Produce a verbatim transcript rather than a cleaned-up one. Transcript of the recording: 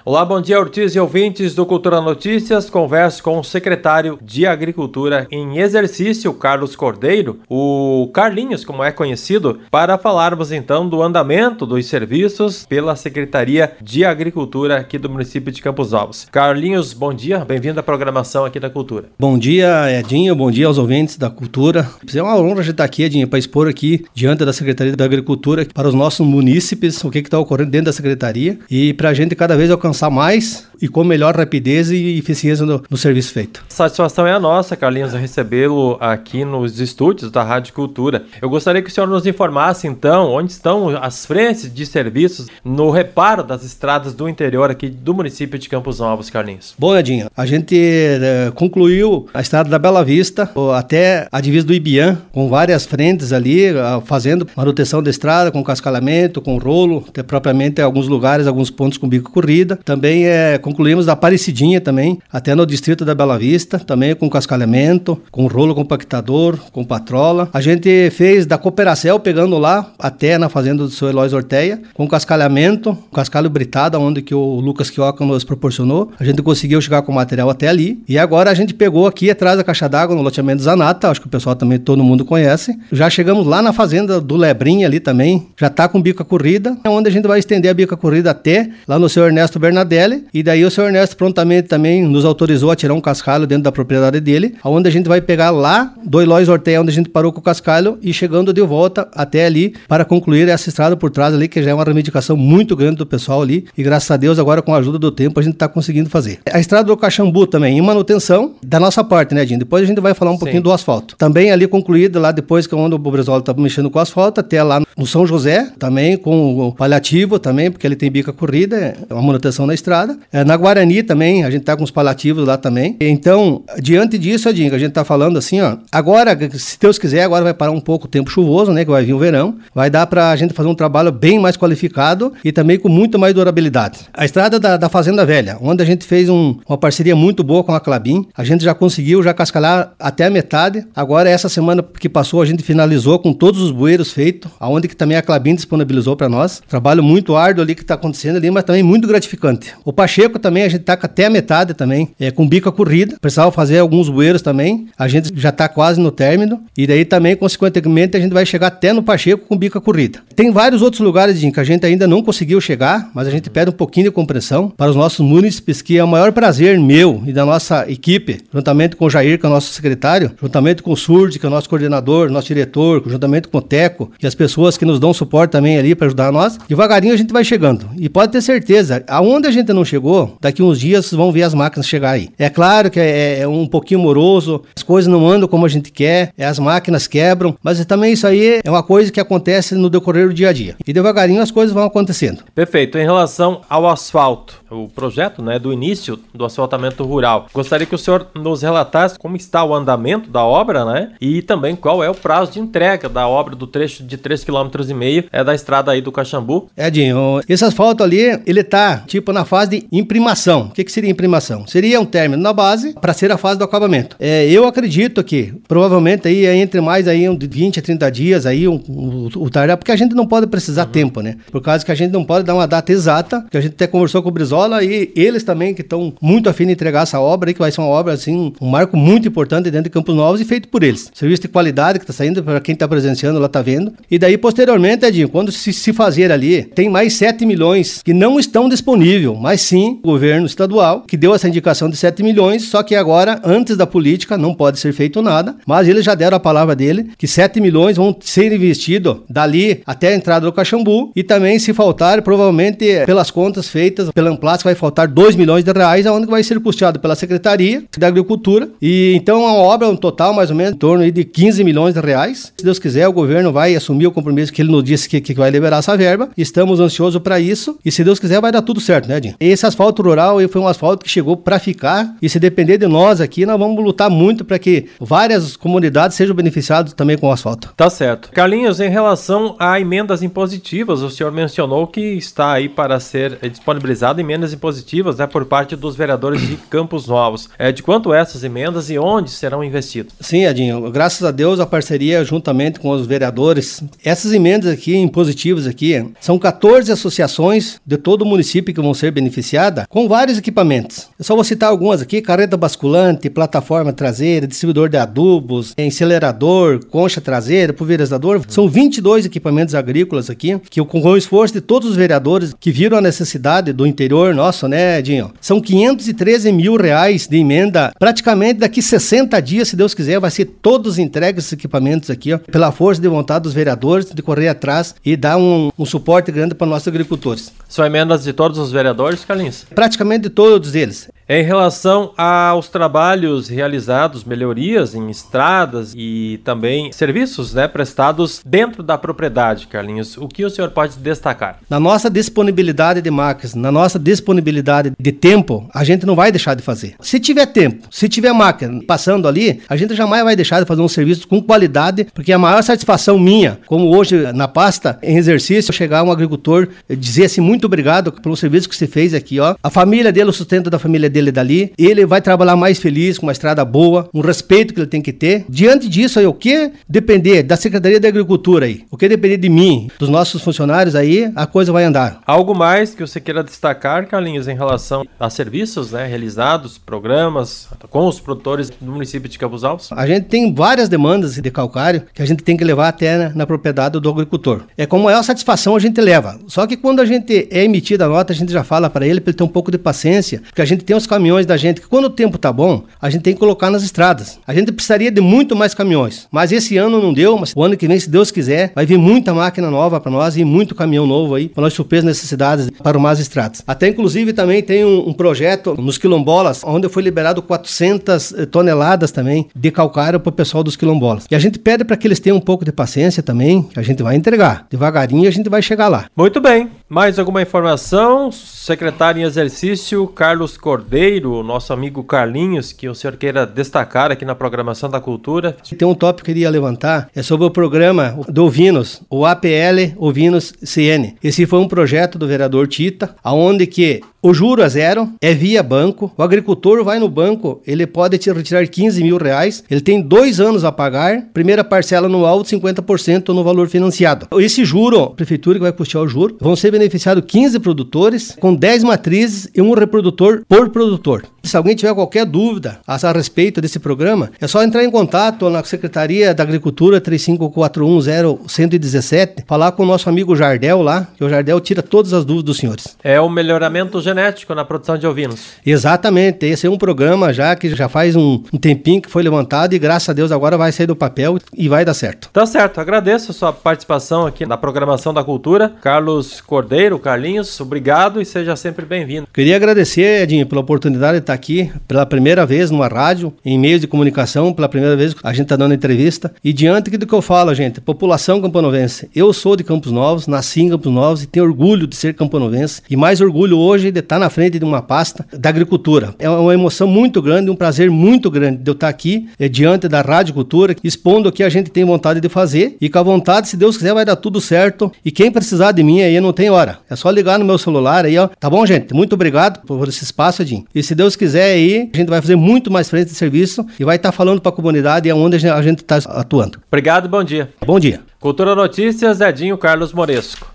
Olá, bom dia, Ortiz e ouvintes do Cultura Notícias. Converso com o secretário de Agricultura em exercício, Carlos Cordeiro, o Carlinhos, como é conhecido, para falarmos então do andamento dos serviços pela Secretaria de Agricultura aqui do município de Campos Novos. Carlinhos, bom dia, bem-vindo à programação aqui da Cultura. Bom dia, Edinho, bom dia aos ouvintes da Cultura. É uma honra a gente estar aqui, Edinho, para expor aqui diante da Secretaria da Agricultura para os nossos munícipes o que está ocorrendo dentro da Secretaria e para a gente cada vez alcançar mais e com melhor rapidez e eficiência no, no serviço feito. A satisfação é a nossa, Carlinhos, recebê-lo aqui nos estúdios da Rádio Cultura. Eu gostaria que o senhor nos informasse, então, onde estão as frentes de serviços no reparo das estradas do interior aqui do município de Campos Novos, Carlinhos. Bom, Edinho, a gente uh, concluiu a estrada da Bela Vista até a divisa do Ibiam, com várias frentes ali, uh, fazendo manutenção da estrada, com cascalhamento, com rolo, até propriamente em alguns lugares, alguns pontos com bico corrida. Também é, concluímos da Aparecidinha também, até no distrito da Bela Vista, também com cascalhamento, com rolo compactador, com patrola. A gente fez da Cooperacel, pegando lá, até na fazenda do seu Eloy Orteia, com cascalhamento, cascalho britado, onde que o Lucas Quioca nos proporcionou. A gente conseguiu chegar com o material até ali. E agora a gente pegou aqui atrás da caixa d'água, no loteamento Zanata, acho que o pessoal também, todo mundo conhece. Já chegamos lá na fazenda do Lebrinha ali também, já tá com bica corrida, onde a gente vai estender a bica corrida até lá no seu Ernesto Bernadelli, e daí o seu Ernesto prontamente também nos autorizou a tirar um cascalho dentro da propriedade dele, onde a gente vai pegar lá do Eloy Orteia, onde a gente parou com o cascalho, e chegando de volta até ali para concluir essa estrada por trás ali, que já é uma reivindicação muito grande do pessoal ali, e graças a Deus agora com a ajuda do tempo a gente está conseguindo fazer. A estrada do Caxambu também, em manutenção da nossa parte, né, Dinho? Depois a gente vai falar um Sim. pouquinho do asfalto. Também ali concluída, lá depois que onde o Brizola está mexendo com o asfalto, até lá no São José, também com o paliativo também, porque ele tem bica corrida, é uma manutenção na estrada. É, na Guarani também, a gente tá com os paliativos lá também. Então, diante disso, Edinho, a gente tá falando assim, ó, agora, se Deus quiser, agora vai parar um pouco o tempo chuvoso, né, que vai vir o verão, vai dar pra gente fazer um trabalho bem mais qualificado e também com muito mais durabilidade. A estrada da, da Fazenda Velha, onde a gente fez um, uma parceria muito boa com a Clabin, a gente já conseguiu já cascalar até a metade. Agora, essa semana que passou, a gente finalizou com todos os bueiros feitos, aonde que também a Clabin disponibilizou para nós. Trabalho muito árduo ali que tá acontecendo ali, mas também muito gratificante. O Pacheco também, a gente tá até a metade também, é, com bica corrida. Precisava fazer alguns bueiros também, a gente já tá quase no término, e daí também, consequentemente, a gente vai chegar até no Pacheco com bica corrida. Tem vários outros lugares, Jim, que a gente ainda não conseguiu chegar, mas a gente pede um pouquinho de compreensão para os nossos munícipes, que é o maior prazer meu e da nossa equipe, juntamente com o Jair, que é o nosso secretário, juntamente com o Surd, que é o nosso coordenador, nosso diretor, juntamente com o Teco e as pessoas que nos dão suporte também ali para ajudar nós. Devagarinho a gente vai chegando. E pode ter certeza, aonde a gente não chegou, daqui uns dias vocês vão ver as máquinas chegar aí. É claro que é, é um pouquinho moroso, as coisas não andam como a gente quer, as máquinas quebram, mas também isso aí é uma coisa que acontece no decorrer do dia a dia. E devagarinho as coisas vão acontecendo. Perfeito. Em relação ao asfalto, o projeto, né, do início do asfaltamento rural, gostaria que o senhor nos relatasse como está o andamento da obra, né, e também qual é o prazo de entrega da obra do trecho de três vírgula cinco quilômetros é da estrada aí do Caxambu. Edinho, esse asfalto ali, ele tá tipo na fase de imprimação. O que que seria imprimação? Seria um término na base para ser a fase do acabamento. É, eu acredito que provavelmente aí é entre mais aí um de vinte a trinta dias aí um, um, o tardar, porque a gente não pode precisar uhum. tempo, né? Por causa que a gente não pode dar uma data exata, que a gente até conversou com o Brizola e eles também que estão muito afim de entregar essa obra aí, que vai ser uma obra assim, um marco muito importante dentro de Campos Novos e feito por eles. Serviço de qualidade que tá saindo para quem tá presenciando lá, tá vendo. E daí posteriormente, Edinho, quando se, se fazer ali, tem mais sete milhões que não estão disponíveis, mas sim o governo estadual que deu essa indicação de sete milhões, só que agora, antes da política, não pode ser feito nada, mas eles já deram a palavra dele que sete milhões vão ser investidos dali até a entrada do Caxambu e também, se faltar, provavelmente pelas contas feitas pela Amplas, vai faltar dois milhões de reais, onde vai ser custeado pela Secretaria da Agricultura. E então a obra, um total mais ou menos em torno de quinze milhões de reais. Se Deus quiser, o governo vai assumir o compromisso que ele nos disse que, que vai liberar essa verba. Estamos ansiosos para isso e, se Deus quiser, vai dar tudo certo, né, Dinho? Esse asfalto rural foi um asfalto que chegou para ficar e, se depender de nós aqui, nós vamos lutar muito para que várias comunidades sejam beneficiadas também com o asfalto. Tá certo. Carlinhos, em relação a emendas impositivas, o senhor mencionou que está aí para ser disponibilizado emendas impositivas, né, por parte dos vereadores de Campos Novos. É, de quanto essas emendas e onde serão investidas? Sim, Edinho, graças a Deus a parceria juntamente com os vereadores, essas emendas aqui impositivas aqui, são quatorze associações de todo o município que vão ser beneficiadas estrada com vários equipamentos. Eu só vou citar algumas aqui: carreta basculante, plataforma traseira, distribuidor de adubos, acelerador, concha traseira, pulverizador. São vinte e dois equipamentos agrícolas aqui, que com o esforço de todos os vereadores que viram a necessidade do interior nosso, né, Edinho? São quinhentos e treze mil reais de emenda. Praticamente daqui sessenta dias, se Deus quiser, vai ser todos entregues esses equipamentos aqui, ó, pela força de vontade dos vereadores de correr atrás e dar um, um suporte grande para nossos agricultores. São emendas de todos os vereadores, Carlinhos? Praticamente de todos eles. Em relação aos trabalhos realizados, melhorias em estradas e também serviços, né, prestados dentro da propriedade, Carlinhos, o que o senhor pode destacar? Na nossa disponibilidade de máquinas, na nossa disponibilidade de tempo, a gente não vai deixar de fazer. Se tiver tempo, se tiver máquina passando ali, a gente jamais vai deixar de fazer um serviço com qualidade, porque a maior satisfação minha, como hoje na pasta, em exercício, chegar um agricultor e dizer assim, muito obrigado pelo serviço que você fez aqui, ó. A família dele, o sustento da família dele dali, ele vai trabalhar mais feliz, com uma estrada boa, um respeito que ele tem que ter. Diante disso aí, o que depender da Secretaria da Agricultura aí, o que depender de mim, dos nossos funcionários aí, a coisa vai andar. Algo mais que você queira destacar, Carlinhos, em relação a serviços, né, realizados, programas com os produtores do município de Campos Altos? A gente tem várias demandas de calcário que a gente tem que levar até na, na propriedade do agricultor. É com maior satisfação a gente leva. Só que quando a gente é emitida a nota, a gente já fala para ele, para ele ter um pouco de paciência, porque a gente tem os caminhões da gente, que quando o tempo tá bom, a gente tem que colocar nas estradas. A gente precisaria de muito mais caminhões, mas esse ano não deu, mas o ano que vem, se Deus quiser, vai vir muita máquina nova para nós e muito caminhão novo aí, para nós suprir as necessidades para arrumar as estradas. Até inclusive também tem um, um projeto nos quilombolas, onde foi liberado quatrocentas toneladas também de calcário para o pessoal dos quilombolas. E a gente pede para que eles tenham um pouco de paciência também, que a gente vai entregar. Devagarinho a gente vai chegar lá. Muito bem. Mais alguma informação? Secretário em exercício, Carlos Cordeiro, nosso amigo Carlinhos, que o senhor queira destacar aqui na programação da cultura. Tem um tópico que eu queria levantar, é sobre o programa do Ovinos, o A P L Ovinos C N. Esse foi um projeto do vereador Tita, aonde que o juro é zero, é via banco, o agricultor vai no banco, ele pode te retirar quinze mil reais, ele tem dois anos a pagar, primeira parcela anual de cinquenta por cento no valor financiado. Esse juro, a prefeitura que vai custear o juro, vão ser beneficiados quinze produtores, com dez matrizes e um reprodutor por produtor. Se alguém tiver qualquer dúvida a respeito desse programa, é só entrar em contato na Secretaria da Agricultura três cinco quatro um zero um um sete, falar com o nosso amigo Jardel lá, que o Jardel tira todas as dúvidas dos senhores. É o melhoramento genético na produção de ovinos. Exatamente, esse é um programa já que já faz um, um tempinho que foi levantado e graças a Deus agora vai sair do papel e vai dar certo. Tá certo, agradeço a sua participação aqui na programação da cultura. Carlos Cordeiro, Carlinhos, obrigado e seja sempre bem-vindo. Queria agradecer, Edinho, pela oportunidade de estar aqui pela primeira vez numa rádio, em meios de comunicação, pela primeira vez a gente está dando entrevista. E diante do que eu falo, gente, população campanovense, eu sou de Campos Novos, nasci em Campos Novos e tenho orgulho de ser campanovense e mais orgulho hoje de estar na frente de uma pasta da agricultura. É uma emoção muito grande, um prazer muito grande de eu estar aqui é, diante da Rádio Cultura, expondo o que a gente tem vontade de fazer e com a vontade, se Deus quiser, vai dar tudo certo. E quem precisar de mim aí não tem hora. É só ligar no meu celular aí, ó. Tá bom, gente? Muito obrigado por esse espaço, Edinho. E se Deus quiser aí, a gente vai fazer muito mais frente de serviço e vai estar falando para a comunidade e onde a gente está atuando. Obrigado e bom dia. Bom dia. Cultura Notícias, Edinho Carlos Moresco.